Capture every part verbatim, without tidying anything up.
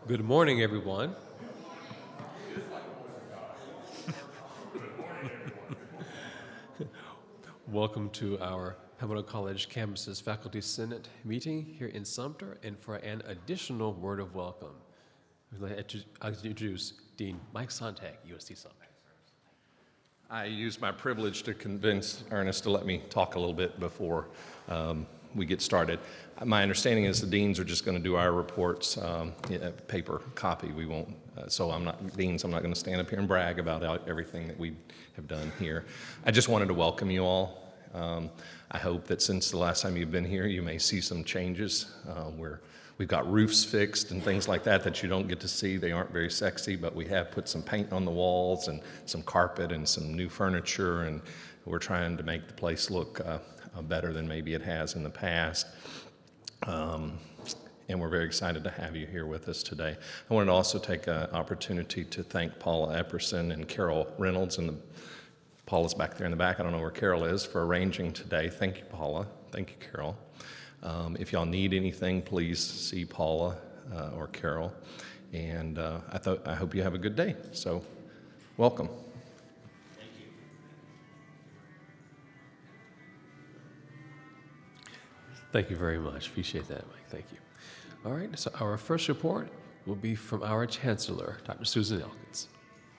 Good morning, everyone. Welcome to our Palmetto College Campus's Faculty Senate meeting here in Sumter, and for an additional word of welcome, I'd like to introduce Dean Mike Sontag, U S C Sumter. I used my privilege to convince Ernest to let me talk a little bit before um, we get started. My understanding is the deans are just going to do our reports, um, yeah, paper copy. We won't, uh, so I'm not, deans, I'm not going to stand up here and brag about everything that we have done here. I just wanted to welcome you all. Um, I hope that since the last time you've been here, you may see some changes. Uh, where we've got roofs fixed and things like that that you don't get to see. They aren't very sexy, but we have put some paint on the walls and some carpet and some new furniture, and we're trying to make the place look uh, uh, better than maybe it has in the past. Um, and we're very excited to have you here with us today. I wanted to also take an opportunity to thank Paula Epperson and Carol Reynolds, and the, Paula's back there in the back. I don't know where Carol is, for arranging today. Thank you, Paula. Thank you, Carol. Um, if y'all need anything, please see Paula uh, or Carol. And uh, I, th- I hope you have a good day. So, welcome. Thank you. Thank you very much. Appreciate that, Mike. Thank you. All right, so our first report will be from our Chancellor, Doctor Susan Elkins.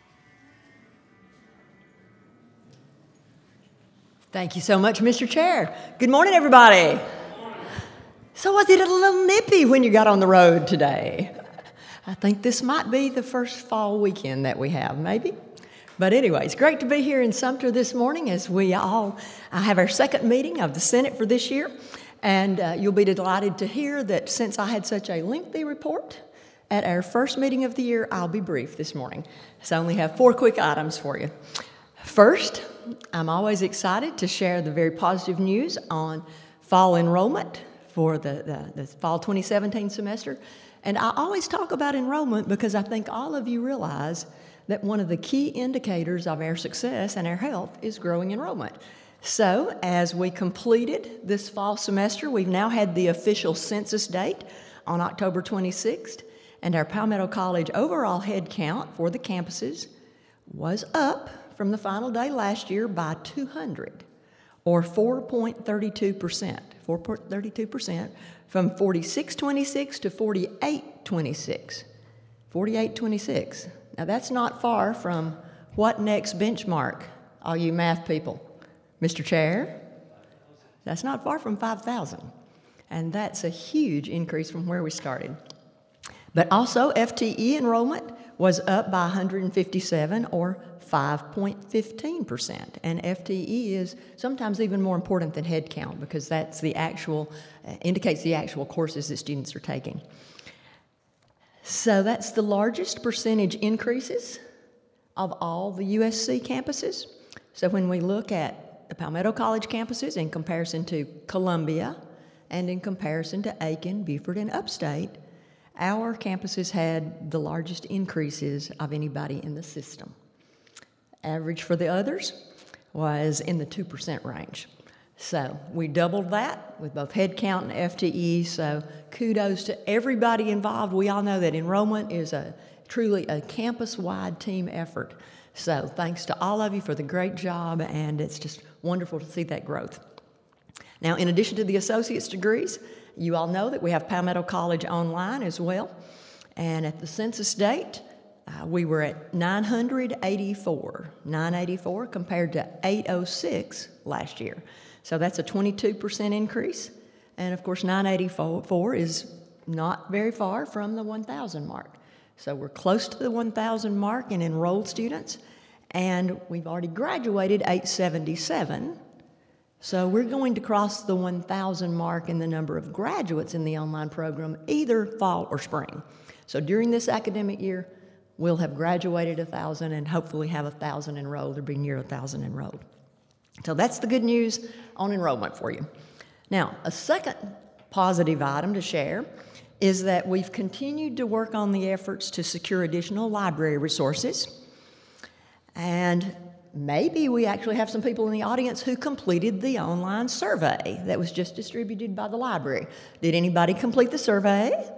Thank you so much, Mister Chair. Good morning, everybody. So was it a little nippy when you got on the road today? I think this might be the first fall weekend that we have, maybe. But anyway, it's great to be here in Sumter this morning as we all uh, have our second meeting of the Senate for this year. And uh, you'll be delighted to hear that since I had such a lengthy report at our first meeting of the year, I'll be brief this morning. So I only have four quick items for you. First, I'm always excited to share the very positive news on fall enrollment for the, the, the fall twenty seventeen semester. And I always talk about enrollment because I think all of you realize that one of the key indicators of our success and our health is growing enrollment. So as we completed this fall semester, we've now had the official census date on October twenty-sixth, and our Palmetto College overall head count for the campuses was up from the final day last year by two hundred, or four point three two percent. four point three two percent, from forty-six twenty-six to forty-eight twenty-six. forty-eight twenty-six. Now that's not far from what next benchmark, all you math people? Mister Chair? That's not far from five thousand. And that's a huge increase from where we started. But also F T E enrollment was up by one hundred fifty-seven, or five point one five percent. And F T E is sometimes even more important than head count because that's the actual, uh, indicates the actual courses that students are taking. So that's the largest percentage increases of all the U S C campuses. So when we look at the Palmetto College campuses in comparison to Columbia and in comparison to Aiken, Beaufort, and Upstate, our campuses had the largest increases of anybody in the system. Average for the others was in the two percent range. So we doubled that with both head count and F T E, so kudos to everybody involved. We all know that enrollment is a truly a campus-wide team effort. So thanks to all of you for the great job, and it's just wonderful to see that growth. Now, in addition to the associate's degrees, you all know that we have Palmetto College online as well, and at the census date, Uh, we were at nine hundred eighty-four, nine eighty-four compared to eight oh six last year. So that's a twenty-two percent increase. And of course, nine eighty-four is not very far from the one thousand mark. So we're close to the one thousand mark in enrolled students, and we've already graduated eight seventy-seven. So we're going to cross the one thousand mark in the number of graduates in the online program, either fall or spring. So during this academic year, we'll have graduated one thousand and hopefully have one thousand enrolled or be near one thousand enrolled. So that's the good news on enrollment for you. Now, a second positive item to share is that we've continued to work on the efforts to secure additional library resources. And maybe we actually have some people in the audience who completed the online survey that was just distributed by the library. Did anybody complete the survey?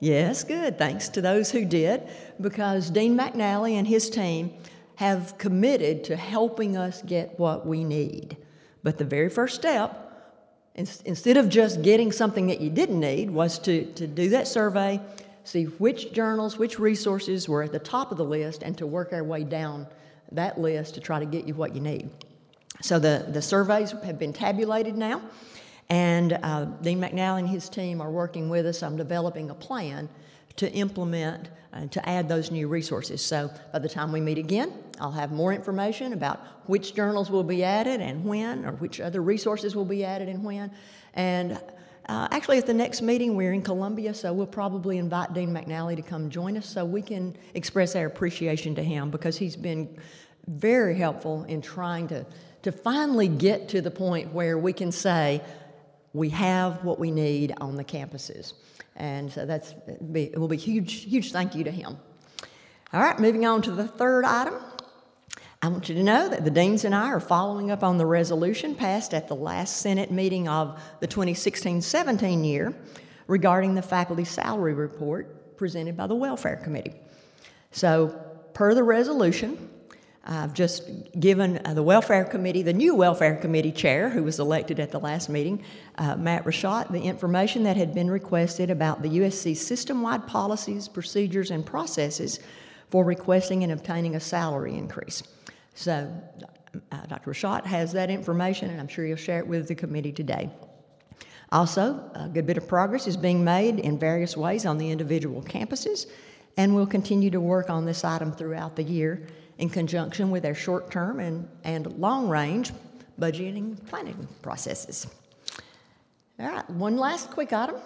Yes, good. Thanks to those who did, because Dean McNally and his team have committed to helping us get what we need. But the very first step, instead of just getting something that you didn't need, was to, to do that survey, see which journals, which resources were at the top of the list, and to work our way down that list to try to get you what you need. So the, the surveys have been tabulated now, and uh, Dean McNally and his team are working with us on developing a plan to implement and to add those new resources. So by the time we meet again, I'll have more information about which journals will be added and when, or which other resources will be added and when. And uh, actually at the next meeting, we're in Columbia, so we'll probably invite Dean McNally to come join us so we can express our appreciation to him, because he's been very helpful in trying to, to finally get to the point where we can say we have what we need on the campuses. And so that's, it will be a huge, huge thank you to him. All right, moving on to the third item. I want you to know that the deans and I are following up on the resolution passed at the last Senate meeting of the twenty sixteen seventeen year regarding the faculty salary report presented by the Welfare Committee. So, per the resolution, I've just given uh, the Welfare Committee, the new Welfare Committee chair, who was elected at the last meeting, uh, Matt Rashott, the information that had been requested about the U S C system-wide policies, procedures, and processes for requesting and obtaining a salary increase. So uh, Doctor Rashott has that information, and I'm sure he'll share it with the committee today. Also, a good bit of progress is being made in various ways on the individual campuses, and we'll continue to work on this item throughout the year in conjunction with our short-term and, and long-range budgeting planning processes. All right, one last quick item.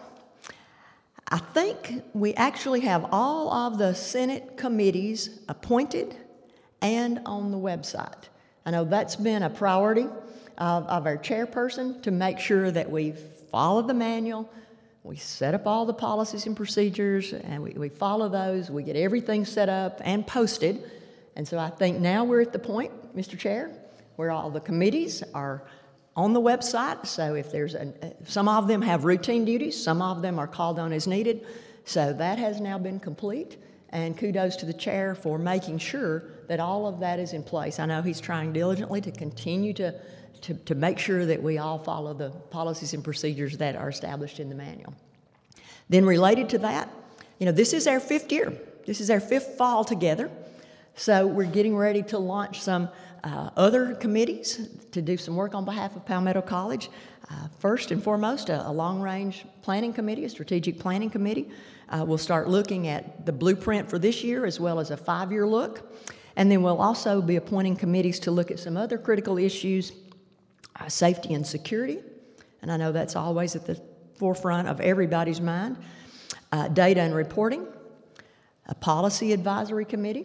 I think we actually have all of the Senate committees appointed and on the website. I know that's been a priority of, of our chairperson, to make sure that we follow the manual, we set up all the policies and procedures, and we, we follow those, we get everything set up and posted. And so I think now we're at the point, Mister Chair, where all the committees are on the website. So if there's a, some of them have routine duties, some of them are called on as needed. So that has now been complete. And kudos to the chair for making sure that all of that is in place. I know he's trying diligently to continue to, to, to make sure that we all follow the policies and procedures that are established in the manual. Then related to that, you know, this is our fifth year. This is our fifth fall together. So we're getting ready to launch some uh, other committees to do some work on behalf of Palmetto College. Uh, first and foremost, a, a long-range planning committee, a strategic planning committee. Uh, we'll start looking at the blueprint for this year as well as a five-year look. And then we'll also be appointing committees to look at some other critical issues, uh, safety and security. And I know that's always at the forefront of everybody's mind. Uh, data and reporting, a policy advisory committee,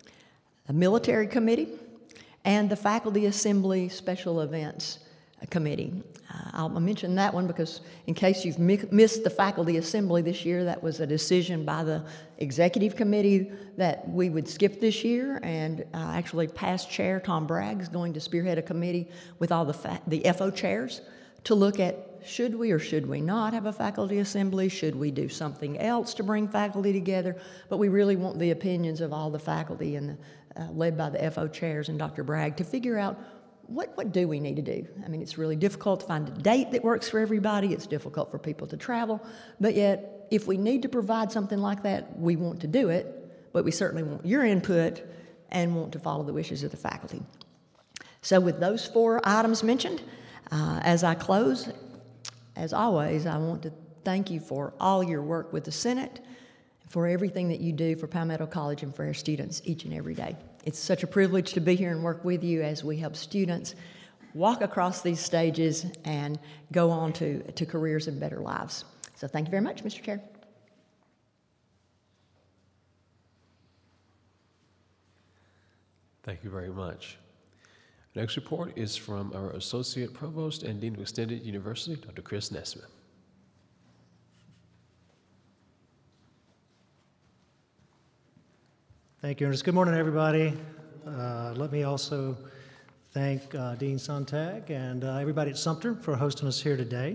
a military committee, and the Faculty Assembly Special Events Committee. Uh, I'll mention that one because in case you've mi- missed the Faculty Assembly this year, that was a decision by the Executive Committee that we would skip this year, and uh, actually past chair Tom Bragg is going to spearhead a committee with all the, fa- the F O chairs to look at should we or should we not have a faculty assembly, should we do something else to bring faculty together, but we really want the opinions of all the faculty and the Uh, led by the F O chairs and Doctor Bragg to figure out what, what do we need to do. I mean, it's really difficult to find a date that works for everybody. It's difficult for people to travel. But yet, if we need to provide something like that, we want to do it, but we certainly want your input and want to follow the wishes of the faculty. So with those four items mentioned, uh, as I close, as always, I want to thank you for all your work with the Senate, for everything that you do for Palmetto College and for our students each and every day. It's such a privilege to be here and work with you as we help students walk across these stages and go on to, to careers and better lives. So thank you very much, Mister Chair. Thank you very much. The next report is from our Associate Provost and Dean of Extended University, Doctor Chris Nesmith. Thank you, Ernest. Good morning, everybody. Uh, let me also thank uh, Dean Sontag and uh, everybody at Sumter for hosting us here today.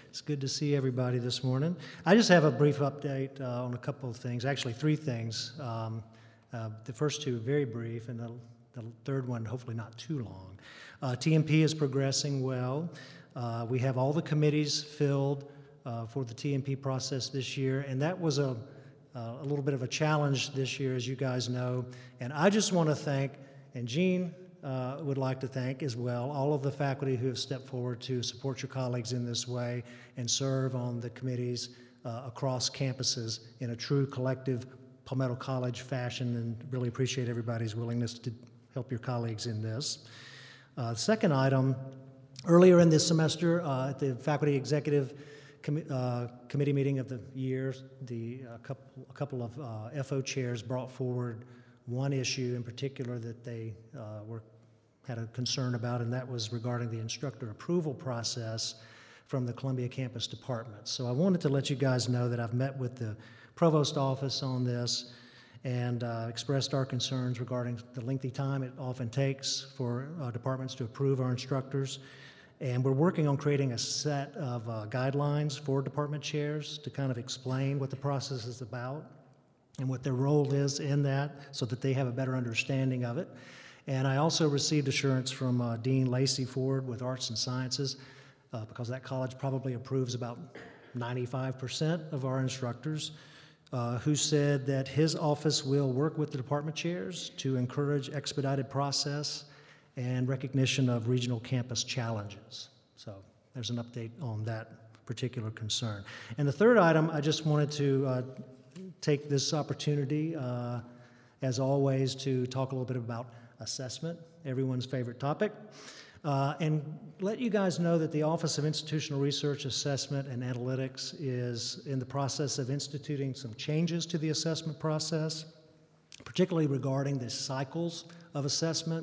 It's good to see everybody this morning. I just have a brief update uh, on a couple of things, actually three things. Um, uh, the first two very brief, and the, the third one hopefully not too long. Uh, T M P is progressing well. Uh, we have all the committees filled uh, for the T M P process this year, and that was a, uh, a little bit of a challenge this year, as you guys know. And I just want to thank, and Jean uh, would like to thank as well, all of the faculty who have stepped forward to support your colleagues in this way and serve on the committees uh, across campuses in a true collective Palmetto College fashion, and really appreciate everybody's willingness to help your colleagues in this. Uh, second item, earlier in this semester, uh, at the Faculty Executive Com- uh, Committee meeting of the year, the uh, couple, a couple of uh, F O chairs brought forward one issue in particular that they uh, were had a concern about, and that was regarding the instructor approval process from the Columbia campus department. So I wanted to let you guys know that I've met with the provost office on this and uh, expressed our concerns regarding the lengthy time it often takes for uh, departments to approve our instructors. And we're working on creating a set of uh, guidelines for department chairs to kind of explain what the process is about and what their role is in that so that they have a better understanding of it. And I also received assurance from uh, Dean Lacey Ford with Arts and Sciences, uh, because that college probably approves about ninety-five percent of our instructors, uh, who said that his office will work with the department chairs to encourage expedited process and recognition of regional campus challenges. So there's an update on that particular concern. And the third item, I just wanted to uh, take this opportunity, uh, as always, to talk a little bit about assessment, everyone's favorite topic, uh, and let you guys know that the Office of Institutional Research Assessment and Analytics is in the process of instituting some changes to the assessment process, particularly regarding the cycles of assessment.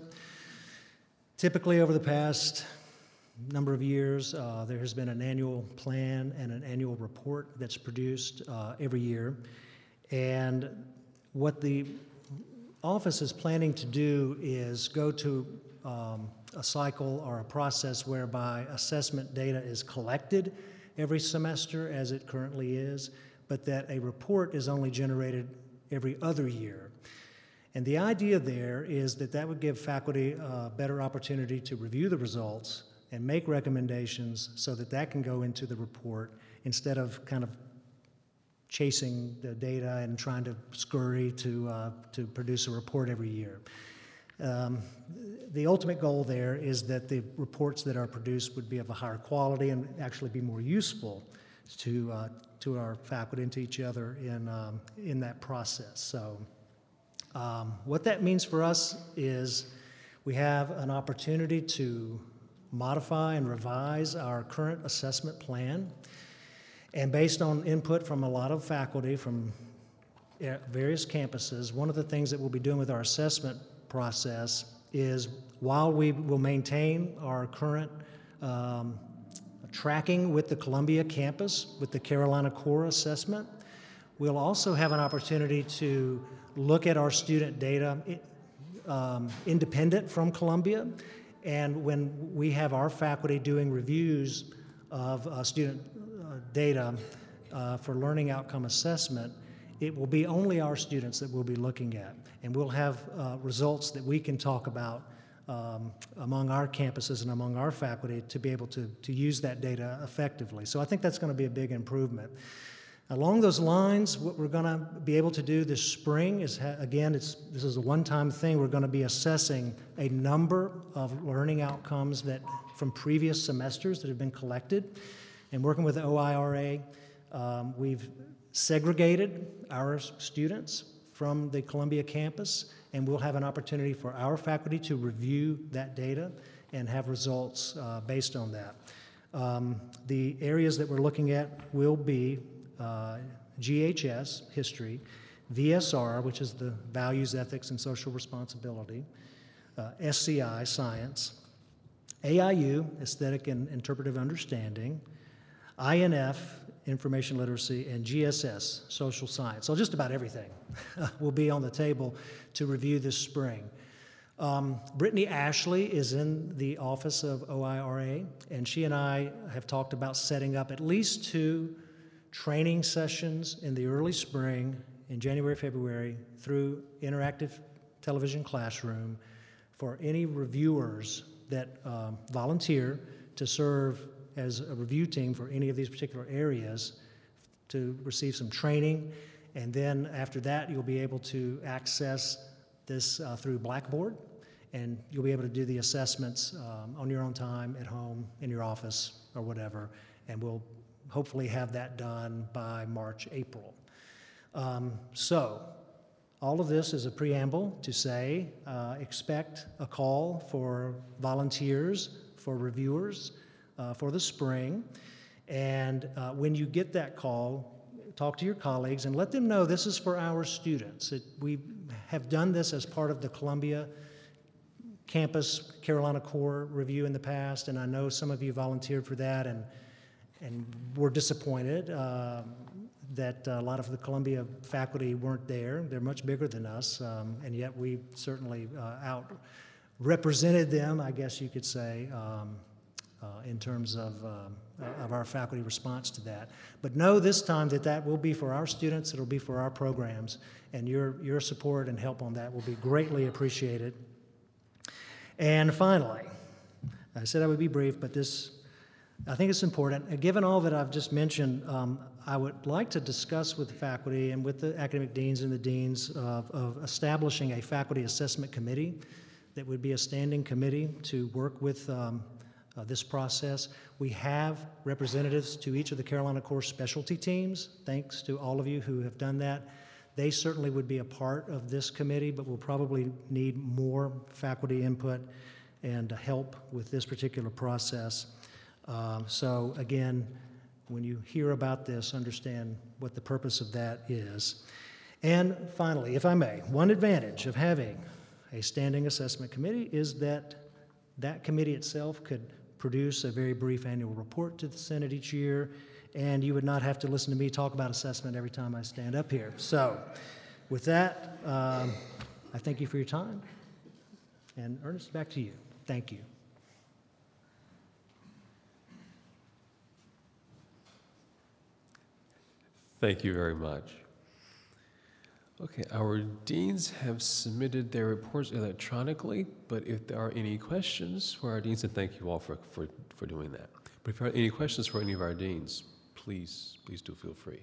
Typically, over the past number of years, uh, there has been an annual plan and an annual report that's produced uh, every year. And what the office is planning to do is go to um, a cycle or a process whereby assessment data is collected every semester, as it currently is, but that a report is only generated every other year. And the idea there is that that would give faculty a better opportunity to review the results and make recommendations so that that can go into the report instead of kind of chasing the data and trying to scurry to, uh, to produce a report every year. Um, the ultimate goal there is that the reports that are produced would be of a higher quality and actually be more useful to, uh, to our faculty and to each other in, um, in that process. So. Um, what that means for us is we have an opportunity to modify and revise our current assessment plan. And based on input from a lot of faculty from various campuses, one of the things that we'll be doing with our assessment process is, while we will maintain our current um, tracking with the Columbia campus with the Carolina Core assessment, we'll also have an opportunity to look at our student data um, independent from Columbia. And when we have our faculty doing reviews of uh, student uh, data uh, for learning outcome assessment, it will be only our students that we'll be looking at. And we'll have uh, results that we can talk about um, among our campuses and among our faculty to be able to, to use that data effectively. So I think that's going to be a big improvement. Along those lines, what we're going to be able to do this spring is, ha- again, it's, this is a one-time thing. We're going to be assessing a number of learning outcomes that from previous semesters that have been collected. And working with the O I R A, um, we've segregated our students from the Columbia campus, and we'll have an opportunity for our faculty to review that data and have results uh, based on that. Um, the areas that we're looking at will be Uh, G H S, history, V S R, which is the values, ethics, and social responsibility, uh, S C I, science, A I U, aesthetic and interpretive understanding, I N F, information literacy, and G S S, social science. So just about everything will be on the table to review this spring. Um, Brittany Ashley is in the office of O I R A, and she and I have talked about setting up at least two training sessions in the early spring, in January, February, through Interactive Television Classroom for any reviewers that um, volunteer to serve as a review team for any of these particular areas, to receive some training. And then after that, you'll be able to access this uh, through Blackboard, and you'll be able to do the assessments um, on your own time at home, in your office, or whatever, and we'll hopefully have that done by March, April. Um, so, all of this is a preamble to say, uh, expect a call for volunteers, for reviewers, uh, for the spring, and uh, when you get that call, talk to your colleagues and let them know this is for our students. It, we have done this as part of the Columbia Campus Carolina Core Review in the past, and I know some of you volunteered for that and, and were disappointed uh, that a lot of the Columbia faculty weren't there. They're much bigger than us, um, and yet we certainly uh, out-represented them, I guess you could say, um, Uh, in terms of, uh, of our faculty response to that. But know this time that that will be for our students, it'll be for our programs, and your, your support and help on that will be greatly appreciated. And finally, I said I would be brief, but this, I think it's important. And given all that I've just mentioned, um, I would like to discuss with the faculty and with the academic deans and the deans of, of establishing a faculty assessment committee that would be a standing committee to work with um, Uh, this process. We have representatives to each of the Carolina Core specialty teams. Thanks to all of you who have done that. They certainly would be a part of this committee, but we'll probably need more faculty input and help with this particular process. Um, so again, when you hear about this, understand what the purpose of that is. And finally, if I may, one advantage of having a standing assessment committee is that that committee itself could produce a very brief annual report to the Senate each year, and you would not have to listen to me talk about assessment every time I stand up here. So with that, um, I thank you for your time. And Ernest, back to you. Thank you. Thank you very much. Okay, our deans have submitted their reports electronically, but if there are any questions for our deans, and thank you all for, for, for doing that. But if there are any questions for any of our deans, please, please do feel free.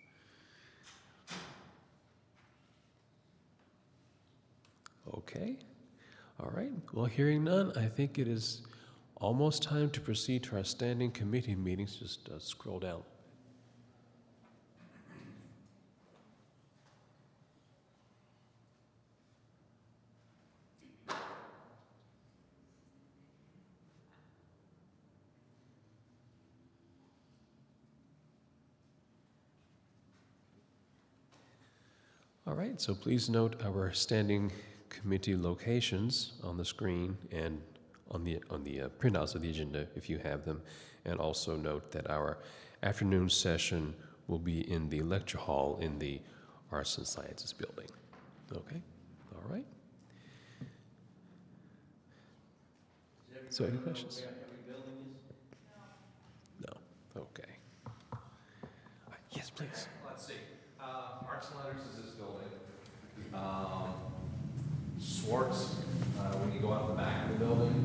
Okay, all right. Well, hearing none, I think it is almost time to proceed to our standing committee meetings. Just uh, scroll down. All right, so please note our standing committee locations on the screen and on the on the uh, printouts of the agenda if you have them, and also note that our afternoon session will be in the lecture hall in the Arts and Sciences building. Okay, all right. So any questions? No. Okay. Yes, please. Let's see. Uh, Arts and Letters is this building. Um, Swartz, uh, when you go out the back of the building,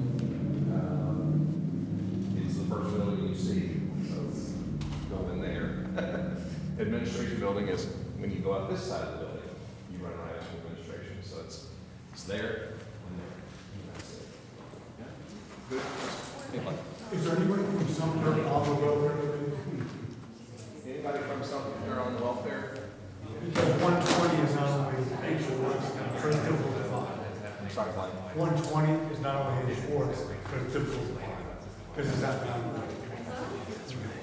uh, is the first building you see. So it's building there. Administration building is when you go out this side of the building, you run right into administration. So it's it's there and there. And that's it. Yeah. Good. Anybody? Is there anybody from Sumter off the welfare? Anybody from Sumter on the welfare? Because one twenty is not only H Schwartz, but it's typical to five. Sorry, Glenn. one twenty is not only H Schwartz, but it's typical to five. Because it's that valuable.